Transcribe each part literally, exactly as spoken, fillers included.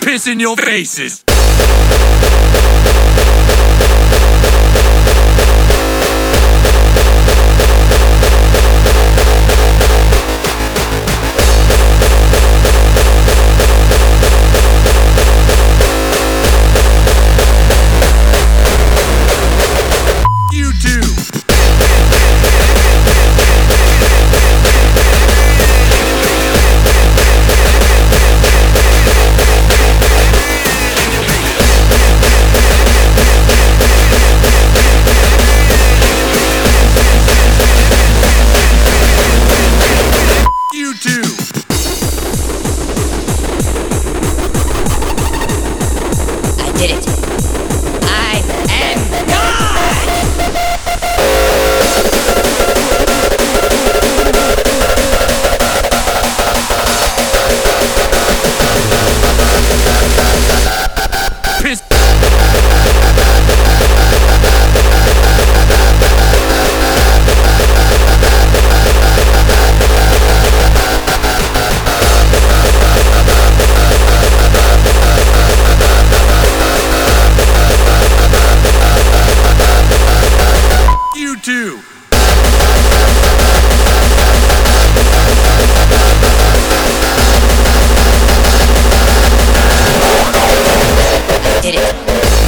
piss in your faces. You too. You too. I did it. I am God! Piss. You too. I did it.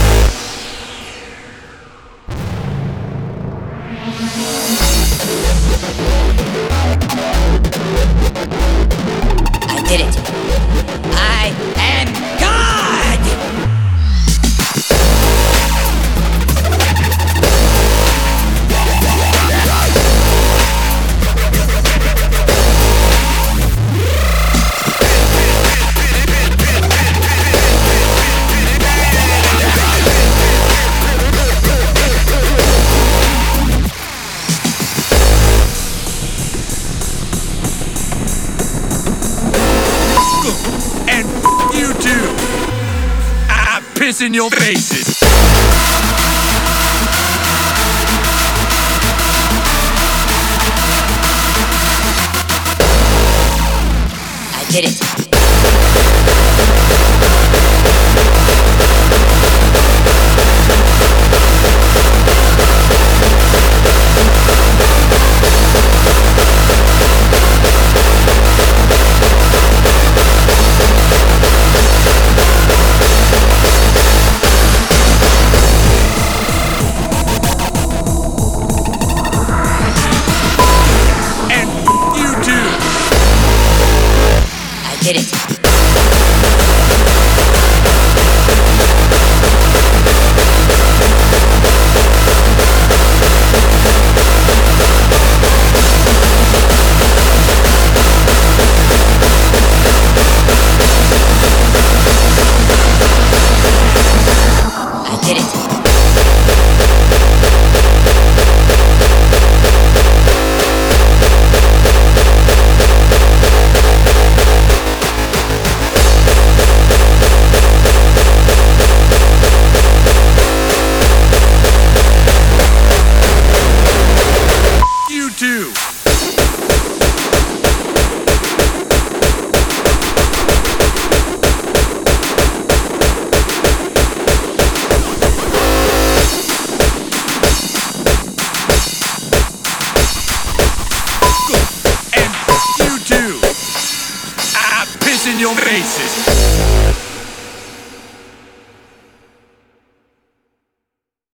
I did it. I am God! And you too. I piss in your faces. I did it. And you too. I did it. I did it. You too. And you too. I piss in your faces.